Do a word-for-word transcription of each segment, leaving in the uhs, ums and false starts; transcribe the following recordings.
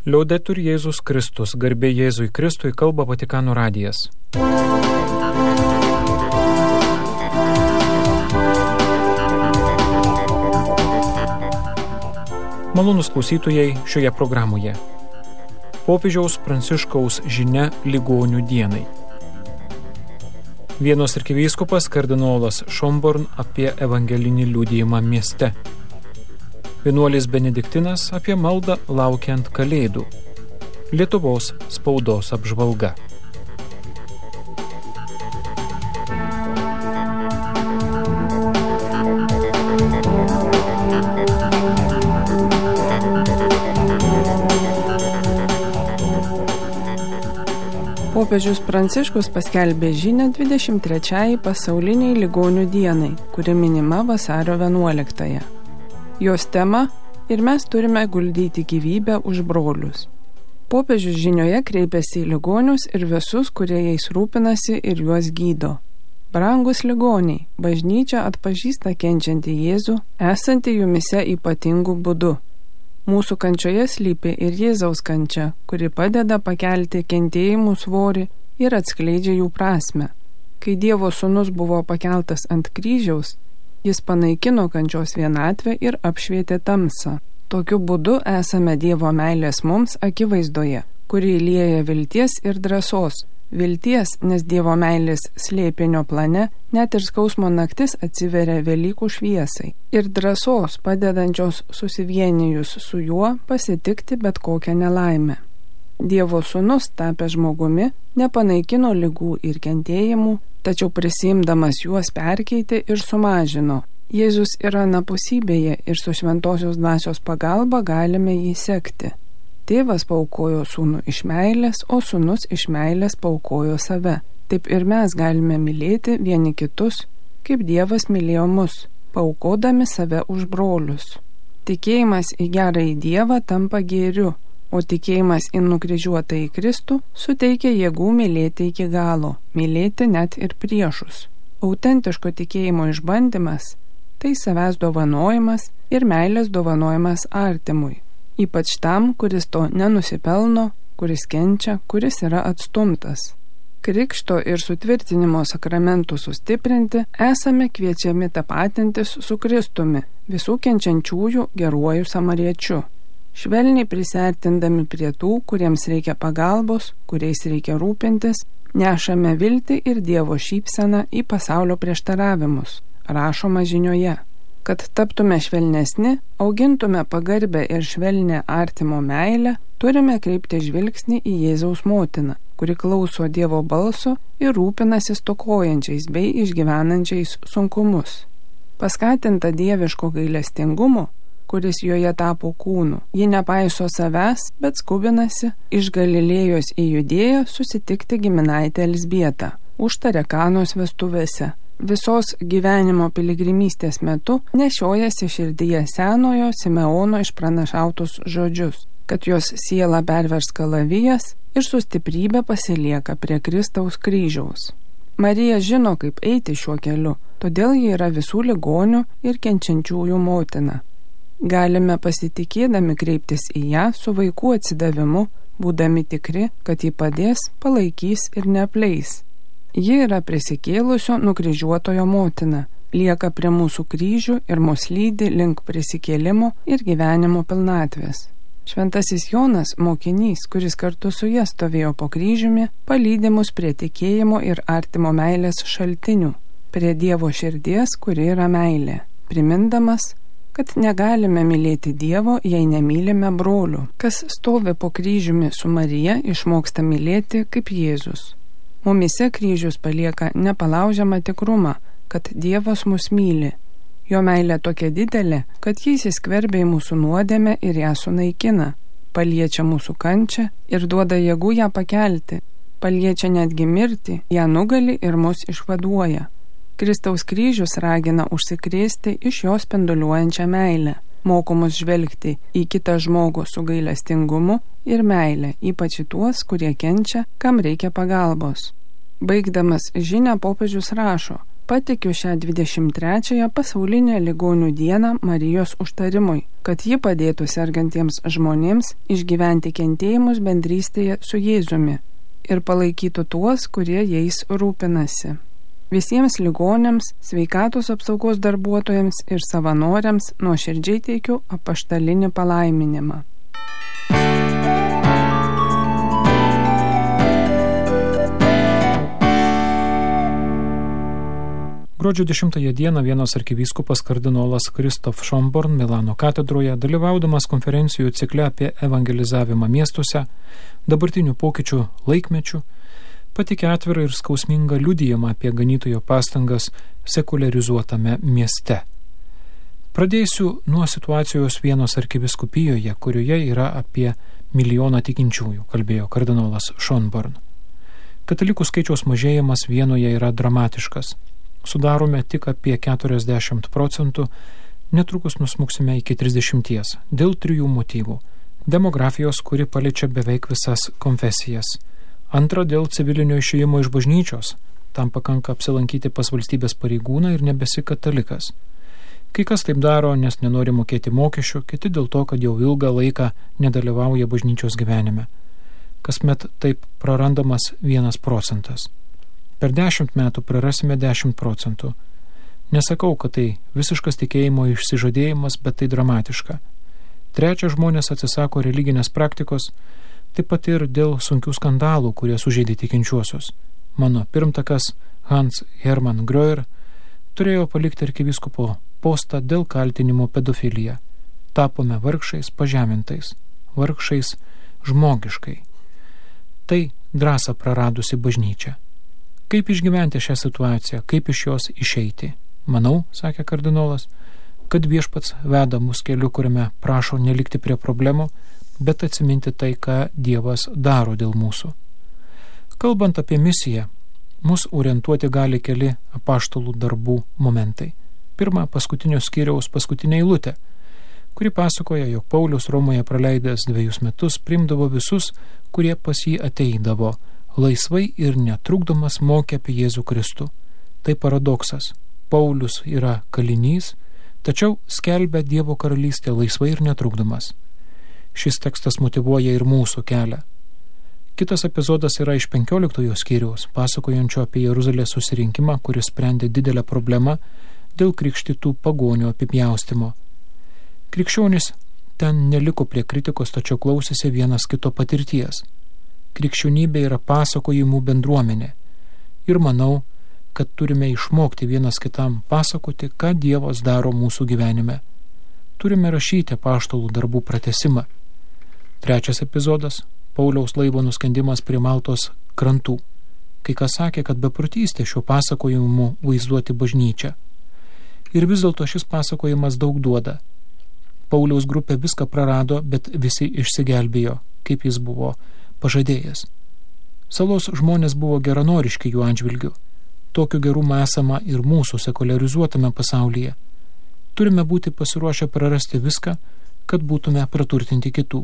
Liaudetur Jėzus Kristus, garbė Jėzui Kristui, kalba Vatikano radijas. Malonūs klausytojai šioje programoje. Popiežiaus Pranciškaus žinia ligonių dienai. Vienos arkivyskupas kardinolas Šomborn apie evangelinį liudijimą mieste. Vienuolis Benediktinas apie maldą laukiant Kalėdų. Lietuvos spaudos apžvalga. Popiežius Pranciškus paskelbė žinią dvidešimt trečiajai pasauliniai ligonių dienai, kuri minima vasario vienuoliktąją. Jos tema – ir mes turime guldyti gyvybę už brolius. Popiežius žinioje kreipiasi į ligonius ir visus, kurie jais rūpinasi ir juos gydo. Brangus ligoniai, bažnyčia atpažįsta kenčiantį Jėzų, esantį jumise ypatingų būdų. Mūsų kančioje slypi ir Jėzaus kančia, kuri padeda pakelti kentėjimų svorį ir atskleidžia jų prasmę. Kai Dievo sūnus buvo pakeltas ant kryžiaus, Jis panaikino kančios vienatvę ir apšvietė tamsą. Tokiu būdu esame Dievo meilės mums akivaizdoje, kuri įlieja vilties ir drąsos. Vilties, nes Dievo meilės slėpinio plane net ir skausmo naktis atsiveria Velykų šviesai. Ir drąsos, padedančios susivienijus su juo pasitikti bet kokią nelaimę. Dievo sūnus, tapęs žmogumi, nepanaikino ligų ir kentėjimų, tačiau prisiimdamas juos perkeitė ir sumažino. Jėzus yra anapusybėje ir su šventosios dvasios pagalba galime jį sekti. Tėvas paaukojo sūnų iš meilės, o sūnus iš meilės paaukojo save. Taip ir mes galime mylėti vieni kitus, kaip Dievas mylėjo mus, paaukodami save už brolius. Tikėjimas į gerąjį Dievą tampa gėriu, o tikėjimas į nukryžiuotą į Kristų suteikia jėgų mylėti iki galo, mylėti net ir priešus. Autentiško tikėjimo išbandymas – tai savęs dovanojimas ir meilės dovanojimas artimui, ypač tam, kuris to nenusipelno, kuris kenčia, kuris yra atstumtas. Krikšto ir sutvirtinimo sakramentų sustiprinti esame kviečiami tapatintis su Kristumi, visų kenčiančiųjų geruoju samariečiu. Švelniai prisiartindami prie tų, kuriems reikia pagalbos, kuriais reikia rūpintis, nešame viltį ir Dievo šypseną į pasaulio prieštaravimus, rašoma žinioje. Kad taptume švelnesni, augintume pagarbę ir švelnę artimo meilę, turime kreipti žvilgsnį į Jėzaus motiną, kuri klauso Dievo balso ir rūpinasi stokojančiais bei išgyvenančiais sunkumus. Paskatinta dieviško gailestingumo, kuris joje tapo kūnu. Ji nepaiso savęs, bet skubinasi iš Galilėjos į Judėją susitikti giminaitę Elzbietą, užtarė Kanos vestuvėse. Visos gyvenimo piligrimystės metu nešiojasi širdyje senojo Simeono išpranašautus žodžius, kad jos siela pervers kalavijas ir su stiprybė pasilieka prie Kristaus kryžiaus. Marija žino, kaip eiti šiuo keliu, todėl ji yra visų ligonių ir kenčiančiųjų motina. Galime pasitikėdami kreiptis į ją su vaikų atsidavimu, būdami tikri, kad ji padės, palaikys ir neapleis. Ji yra prisikėlusio nukryžiuotojo motina, lieka prie mūsų kryžių ir mus lydi link prisikėlimo ir gyvenimo pilnatvės. Šventasis Jonas, mokinys, kuris kartu su ja stovėjo po kryžiumi, palydi mus prie tikėjimo ir artimo meilės šaltinių, prie Dievo širdies, kuri yra meilė, primindamas, kad negalime mylėti Dievo, jei nemylime brolių. Kas stovi po kryžiumi su Marija, išmoksta mylėti kaip Jėzus. Mumise kryžius palieka nepalaužiamą tikrumą, kad Dievas mus myli. Jo meilė tokia didelė, kad jis įsiskverbia į mūsų nuodėmę ir ją sunaikina, paliečia mūsų kančią ir duoda jėgų ją pakelti, paliečia netgi mirtį, ją nugali ir mus išvaduoja. Kristaus kryžius ragina užsikrėsti iš jo spinduliuojančią meilę, moko mus žvelgti į kitą žmogų su gailestingumu ir meilę, ypač į tuos, kurie kenčia, kam reikia pagalbos. Baigdamas žinią popiežius rašo: Patikiu šią dvidešimt trečiąją pasaulinę ligonių dieną Marijos užtarimui, kad ji padėtų sergantiems žmonėms išgyventi kentėjimus bendrystėje su Jėzumi ir palaikytų tuos, kurie jais rūpinasi. Visiems ligonėms, sveikatos apsaugos darbuotojams ir savanoriams nuoširdžiai teikiu apaštalinį palaiminimą. Gruodžio dešimtąją dieną vienas arkivyskupas kardinolas Kristof Schonborn Milano katedroje, dalyvaudamas konferencijų cikle apie evangelizavimą miestuose, dabartinių pokyčių laikmečių, patikė atvirą ir skausmingą liudijimą apie ganytojo pastangas sekuliarizuotame mieste. Pradėsiu nuo situacijos vienos arkivyskupijoje, kurioje yra apie milijoną tikinčiųjų, kalbėjo kardinolas Schonborn. Katalikų skaičiaus mažėjimas Vienoje yra dramatiškas. Sudarome tik apie keturiasdešimt procentų, netrukus nusmuksime iki trisdešimties, dėl trijų motyvų. Demografijos, kuri paliečia beveik visas konfesijas. Antra, dėl civilinio išėjimo iš bažnyčios. Tam pakanka apsilankyti pas valstybės pareigūną ir nebesi katalikas. Kai kas taip daro, nes nenori mokėti mokesčių, kiti dėl to, kad jau ilgą laiką nedalyvauja bažnyčios gyvenime. Kasmet taip prarandamas vienas procentas. Per dešimt metų prarasime dešimt procentų. Nesakau, kad tai visiškas tikėjimo išsižadėjimas, bet tai dramatiška. Trečia, žmonės atsisako religinės praktikos, taip pat ir dėl sunkių skandalų, kurie sužeidė tikinčiuosius. Mano pirmtakas Hans Hermann Gröer turėjo palikti arkivyskupo postą dėl kaltinimo pedofilija. Tapome vargšais pažemintais, vargšais žmogiškai. Tai drąsą praradusi bažnyčia. Kaip išgyventi šią situaciją, kaip iš jos išeiti? Manau, sakė kardinolas, kad viešpats veda mus keliu, kuriame prašo nelikti prie problemų, bet atsiminti tai, ką Dievas daro dėl mūsų. Kalbant apie misiją, mus orientuoti gali keli apaštalų darbų momentai. Pirma, paskutinio skyriaus paskutinė eilutė, kuri pasakoja, jog Paulius Romoje praleidęs dviejus metus priimdavo visus, kurie pas jį ateidavo, laisvai ir netrukdomas mokė apie Jėzų Kristų. Tai paradoksas. Paulius yra kalinys, tačiau skelbia Dievo karalystę laisvai ir netrukdomas. Šis tekstas motyvuoja ir mūsų kelią. Kitas epizodas yra iš penkioliktojo skyriaus, pasakojančio apie Jeruzalės susirinkimą, kuris sprendė didelę problemą dėl krikštytų pagonių apipjaustimo. Krikščionys ten neliko prie kritikos, tačiau klausėsi vienas kito patirties. Krikščionybė yra pasakojimų bendruomenė. Ir manau, kad turime išmokti vienas kitam pasakoti, ką Dievas daro mūsų gyvenime. Turime rašyti apaštalų darbų pratesimą. Trečias epizodas – Pauliaus laivo nuskendimas prie Maltos krantų. Kai kas sakė, kad beprotystė šiuo pasakojimu vaizduoti bažnyčią. Ir vis dėlto šis pasakojimas daug duoda. Pauliaus grupė viską prarado, bet visi išsigelbėjo, kaip jis buvo pažadėjęs. Salos žmonės buvo geranoriški jų atžvilgiu. Tokio gerumo esama ir mūsų sekuliarizuotame pasaulyje. Turime būti pasiruošę prarasti viską, kad būtume praturtinti kitų.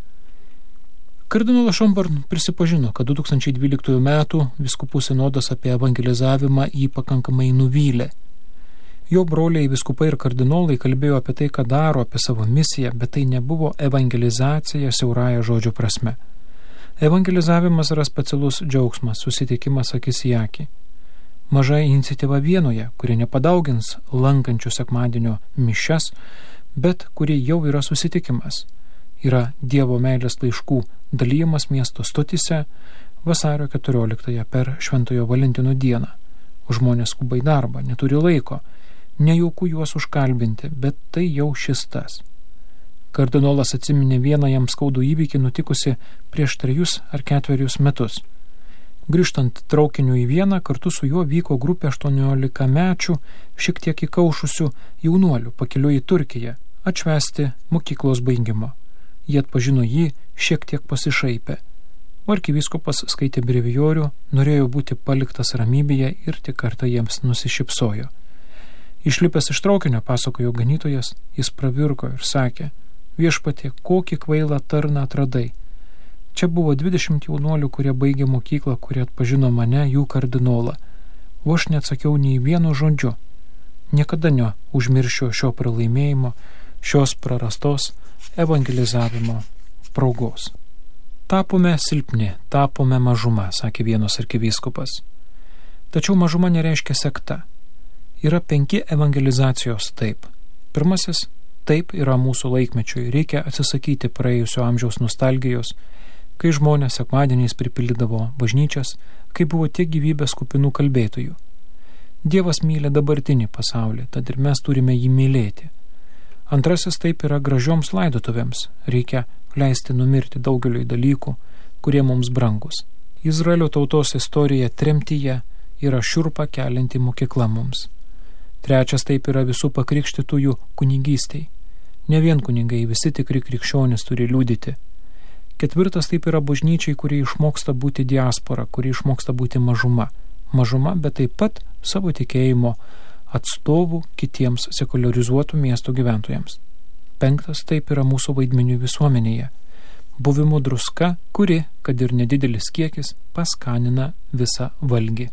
Kardinolas Schonborn prisipažino, kad du tūkstančiai dvyliktųjų metų vyskupų sinodas apie evangelizavimą jį pakankamai nuvylė. Jo broliai vyskupai ir kardinolai kalbėjo apie tai, ką daro, apie savo misiją, bet tai nebuvo evangelizacija siaurąja žodžio prasme. Evangelizavimas yra specialus džiaugsmas, susitikimas akis į akį. Maža iniciatyva Vienoje, kuri nepadaugins lankančių sekmadienio mišias, bet kuri jau yra susitikimas. Yra Dievo meilės laiškų dalyjimas miesto stotyse vasario keturioliktąją per Šventojo Valentino dieną. Žmonės skuba į darbą, neturi laiko, nejauku juos užkalbinti, bet tai jau šis tas. Kardinolas atsiminė vieną jam skaudų įvykį nutikusi prieš trejus ar ketverius metus. Grįžtant traukiniu į Vieną, kartu su juo vyko grupė aštuoniolikamečių, šiek tiek įkaušusių jaunuolių pakeliui į Turkiją, atšvęsti mokyklos baigimo. Jie atpažino jį, šiek tiek pasišaipę. Arkivyskupas skaitė brevijorių, norėjo būti paliktas ramybėje ir tik kartą jiems nusišypsojo. Išlipęs iš traukinio, pasakojo ganytojas, jis pravirko ir sakė: viešpatie, kokį kvailą tarną atradai. Čia buvo dvidešimt jaunuolių, kurie baigė mokyklą, kurie atpažino mane, jų kardinolą. o aš neatsakiau nei vienu žodžiu. Niekada neužmiršiu šio pralaimėjimo, šios prarastos evangelizavimo progos. Tapome silpni, tapome mažuma, sakė vienas arkivyskupas. Tačiau mažuma nereiškia sekta. Yra penki evangelizacijos taip. Pirmasis taip yra mūsų laikmečiui. Reikia atsisakyti praėjusio amžiaus nostalgijos, kai žmonės sekmadieniais pripildydavo bažnyčias, kai buvo tiek gyvybės kupinų kalbėtojų. Dievas myli dabartinį pasaulį, tad ir mes turime jį mylėti. Antrasis taip yra gražioms laidotuvėms. Reikia leisti numirti daugeliui dalykų, kurie mums brangus. Izraelio tautos istorija tremtyje yra šiurpą kelianti mokykla mums. Trečias taip yra visų pakrikštytųjų kunigystei. Ne vien kunigai, visi tikri krikščionys turi liudyti. Ketvirtas taip yra bažnyčiai, kurie išmoksta būti diaspora, kurie išmoksta būti mažuma. Mažuma, bet taip pat savo tikėjimo atstovų kitiems sekularizuotų miestų gyventojams. Penktas taip yra mūsų vaidmenių visuomenėje. Buvimo druska, kuri, kad ir nedidelis kiekis, paskanina visą valgį.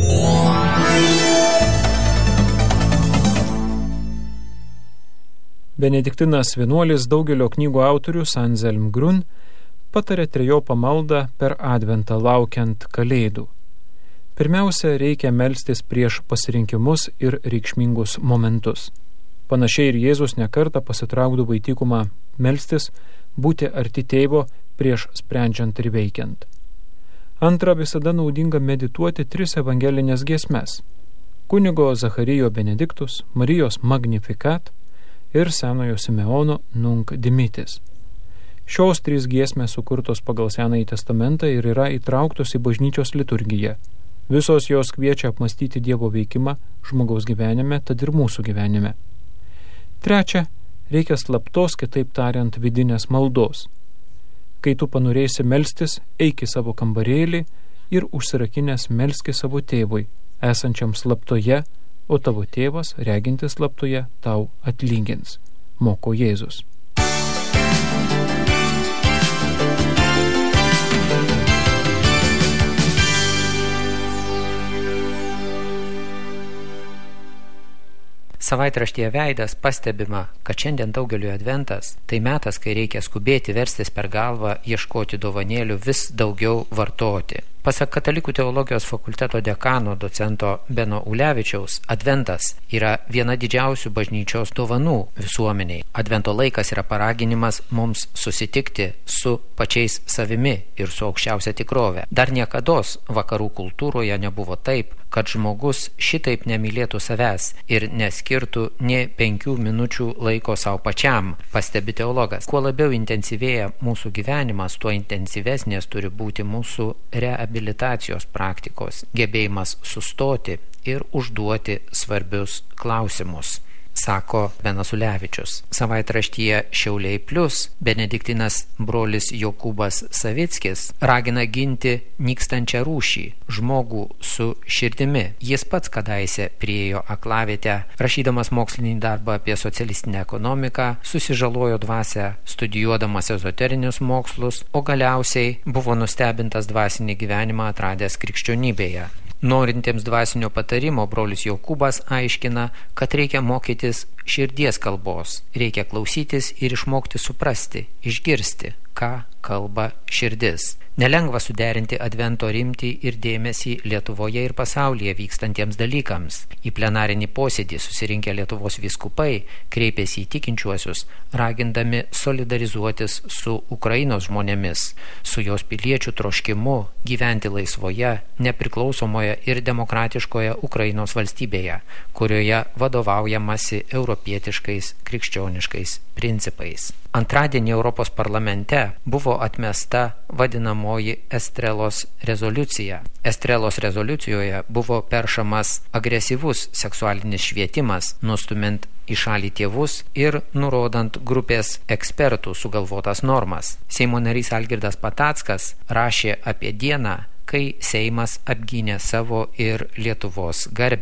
Benediktinas vienuolis, daugelio knygų autorius Anselm Grün patarė trejopą maldą per adventą laukiant kalėdų. Pirmiausia, reikia melstis prieš pasirinkimus ir reikšmingus momentus. Panašiai ir Jėzus nekartą pasitraukdavo į dykumą melstis, būti arti tėvo prieš sprendžiant ir veikiant. Antra, visada naudinga medituoti tris evangelinės giesmes – kunigo Zacharijo Benediktus, Marijos Magnificat ir senojo Simeono Nunc Dimittis. Šios trys giesmės sukurtos pagal Senąjį testamentą ir yra įtrauktos į bažnyčios liturgiją. Visos jos kviečia apmastyti Dievo veikimą žmogaus gyvenime, tad ir mūsų gyvenime. Trečia, reikia slaptos, kitaip tariant, vidinės maldos. Kai tu panorėsi melstis, eik į savo kambarėlį ir užsirakinęs melski savo tėvui, esančiam slaptoje, o tavo tėvas, regintis slaptoje, tau atlygins, moko Jėzus. Savaitraštyje Veidas pastebima, kad šiandien daugeliui adventas tai metas, kai reikia skubėti verstis per galvą, ieškoti dovanėlių, vis daugiau vartoti. Pasak Katalikų teologijos fakulteto dekano docento Beno Ulevičiaus, adventas yra viena didžiausių bažnyčios dovanų visuomeniai. Advento laikas yra paraginimas mums susitikti su pačiais savimi ir su aukščiausia tikrove. Dar niekados vakarų kultūroje nebuvo taip, kad žmogus šitaip nemylėtų savęs ir neskirtų nė penkių minučių laiko savo pačiam, pastebi teologas. Kuo labiau intensyvėja mūsų gyvenimas, tuo intensyvesnės turi būti mūsų reabilitacijos praktikos, gebėjimas sustoti ir užduoti svarbius klausimus, sako Benas Ulevičius. Savaitraštyje Šiauliai Plius benediktinas brolis Jokūbas Savickis ragina ginti nykstančią rūšį, žmogų su širdimi. Jis pats kadaise priėjo aklavietę, rašydamas mokslinį darbą apie socialistinę ekonomiką, susižalojo dvasią studijuodamas ezoterinius mokslus, o galiausiai buvo nustebintas dvasinį gyvenimą atradęs krikščionybėje. Norintiems dvasinio patarimo brolis Jokūbas aiškina, kad reikia mokytis širdies kalbos, reikia klausytis ir išmokti suprasti, išgirsti, ką kalba širdis. Nelengva suderinti advento rimtį ir dėmesį Lietuvoje ir pasaulyje vykstantiems dalykams. Į plenarinį posėdį susirinkę Lietuvos vyskupai kreipėsi į tikinčiuosius, ragindami solidarizuotis su Ukrainos žmonėmis, su jos piliečių troškimu gyventi laisvoje, nepriklausomoje ir demokratiškoje Ukrainos valstybėje, kurioje vadovaujamasi europietiškais krikščioniškais principais. Antradienį Europos parlamente buvo atmesta vadinamoji Estrelos rezoliucija. Estrelos rezoliucijoje buvo peršamas agresyvus seksualinis švietimas, nustumint į šalį tėvus ir nurodant grupės ekspertų sugalvotas normas. Seimo narys Algirdas Patackas rašė apie dieną, kai Seimas apgynė savo ir Lietuvos garbę.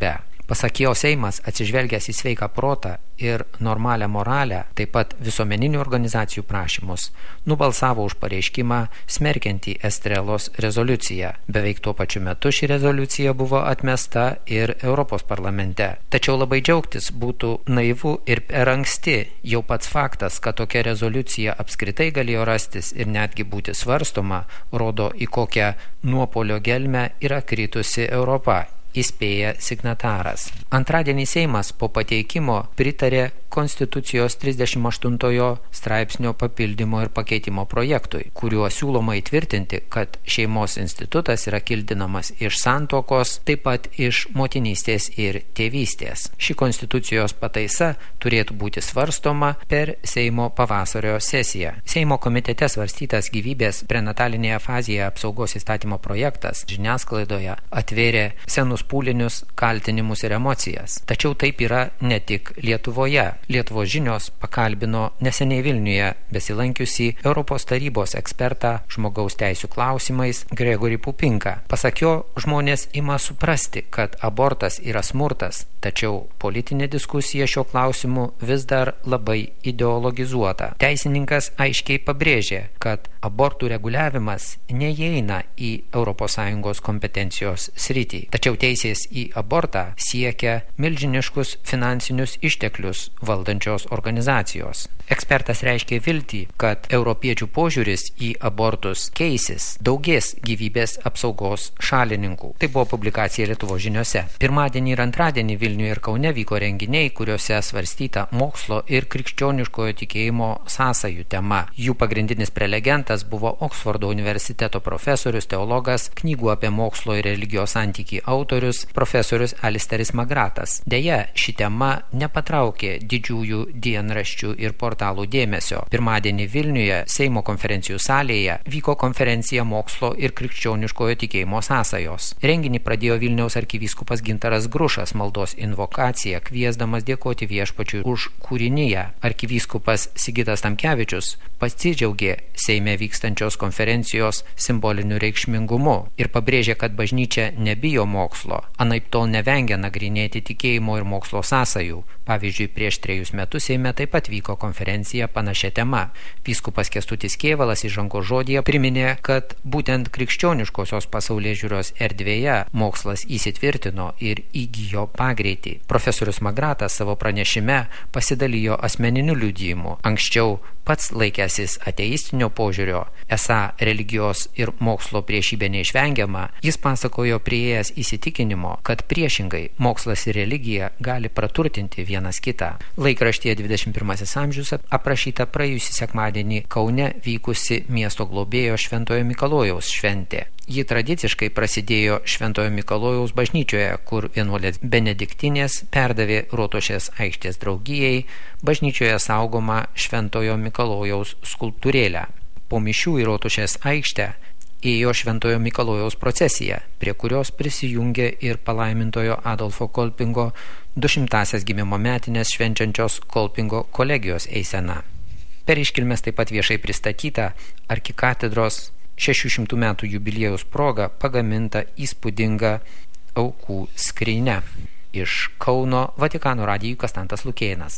Pasak jo, Seimas, atsižvelgęs į sveiką protą ir normalią moralę, taip pat visuomeninių organizacijų prašymus, nubalsavo už pareiškimą smerkiantį Estrelos rezoliuciją. Beveik tuo pačiu metu ši rezoliucija buvo atmesta ir Europos parlamente. Tačiau labai džiaugtis būtų naivu ir per anksti. Jau pats faktas, kad tokia rezoliucija apskritai galėjo rastis ir netgi būti svarstoma, rodo, į kokią nuopolio gelmę yra kritusi Europa, įspėja signataras. Antradienį Seimas po pateikimo pritarė Konstitucijos trisdešimt aštuntojo straipsnio papildymo ir pakeitimo projektui, kuriuo siūloma įtvirtinti, kad šeimos institutas yra kildinamas iš santuokos, taip pat iš motinystės ir tėvystės. Ši Konstitucijos pataisa turėtų būti svarstoma per Seimo pavasario sesiją. Seimo komitete svarstytas gyvybės prenatalinėje fazėje apsaugos įstatymo projektas žiniasklaidoje atvėrė senus pūlinius kaltinimus ir emocijas. Tačiau taip yra ne tik Lietuvoje. Lietuvos žinios pakalbino neseniai Vilniuje besilankiusį Europos tarybos ekspertą žmogaus teisių klausimais Gregorį Pupinką. Pasak jo, žmonės ima suprasti, kad abortas yra smurtas, tačiau politinė diskusija šio klausimu vis dar labai ideologizuota. Teisininkas aiškiai pabrėžė, kad abortų reguliavimas neįeina į Europos Sąjungos kompetencijos sritį. Tačiau teisės į abortą siekia milžiniškus finansinius išteklius valdančios organizacijos. Ekspertas reiškė viltį, kad europiečių požiūris į abortus keisis, daugės gyvybės apsaugos šalininkų. Tai buvo publikacija Lietuvos žiniose. Pirmadienį ir antradienį Vilniuje ir Kaune vyko renginiai, kuriuose svarstyta mokslo ir krikščioniškojo tikėjimo sąsajų tema. Jų pagrindinis prelegentas buvo Oksfordo universiteto profesorius, teologas, knygų apie mokslo ir religijos santykį autorius, profesorius Alisteris Magratas. Deja, ši tema nepatraukė didžiųjų dienraščių ir portalų dėmesio. Pirmadienį Vilniuje Seimo konferencijų salėje vyko konferencija mokslo ir krikščioniškojo tikėjimo sąsajos. Renginį pradėjo Vilniaus arkivyskupas Gintaras Grušas maldos invokaciją, kviesdamas dėkoti viešpačiui už kūriniją. Arkivyskupas Sigitas Tamkevičius pasidžiaugė Seime vykstančios konferencijos simboliniu reikšmingumu ir pabrėžė, kad bažnyčia nebijo mokslo, anaiptol nevengia nagrinėti tikėjimo ir mokslo sąsajų. Pavyzdžiui, prieš trejus metus Seime taip pat vyko konferencija panašia tema. Vyskupas Kęstutis Kėvalas įžangos žodyje priminė, kad būtent krikščioniškosios pasaulėžiūros erdvėje mokslas įsitvirtino ir įgijo pagreitį. Profesorius Magratas savo pranešime pasidalijo asmeniniu liudijimu. Anksčiau pats laikęsis ateistinio požiūrio, esą religijos ir mokslo priešybė neišvengiama, jis pasakojo priėjęs įsitikinimo, kad priešingai mokslas ir religija gali praturtinti vienas kitą. Laikraštyje dvidešimt pirmasis amžius aprašyta praėjusį sekmadienį Kaune vykusi miesto globėjo Šventojo Mikalojaus šventė. Ji tradiciškai prasidėjo Šventojo Mikalojaus bažnyčioje, kur vienuolės benediktinės perdavė Rotušės aikštės draugijai bažnyčioje saugomą Šventojo Mikalojaus skulptūrėlę. Po mišių į Rotušės aikštę ėjo Šventojo Mikalojaus procesija, prie kurios prisijungė ir palaimintojo Adolfo Kolpingo dušimtąsias gimimo metinės švenčiančios Kolpingo kolegijos eisena. Per iškilmes taip pat viešai pristatyta arkikatedros šešių šimtų metų jubiliejaus proga pagaminta įspūdinga aukų skrynia. Iš Kauno Vatikano radijui Kastantas Lukėnas.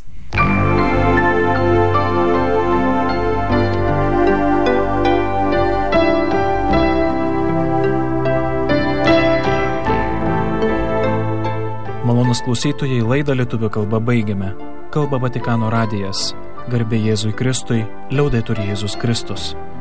Malonus klausytojai, laidą lietuvių kalba baigiame. Kalba Vatikano radijas. Garbė Jėzui Kristui, liaudetur Jėzus Kristus.